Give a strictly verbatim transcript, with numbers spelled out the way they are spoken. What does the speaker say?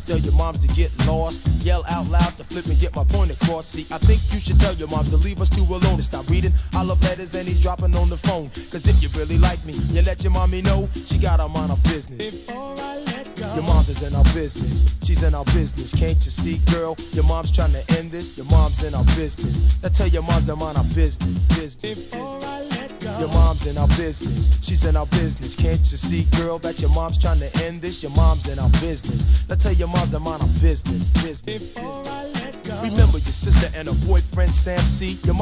Tell your moms to get lost. Yell out loud to flip and get my point across. See, I think you should tell your moms to leave us two alone and stop reading I love letters and he's dropping on the phone. Cause if you really like me, you let your mommy know she got her mind on business. Before I let go. Your mom's is in our business. She's in our business. Can't you see, girl? Your mom's trying to end this. Your mom's in our business. Now tell your moms to mind our business. Business. Before I let go. Your mom's in our business. She's in our business. Can't you see, girl, that your mom's trying to end this? Your mom's in our business. Now tell your moms to mind our business. Business. Before I let go. Remember your sister and her boyfriend Sam C. Your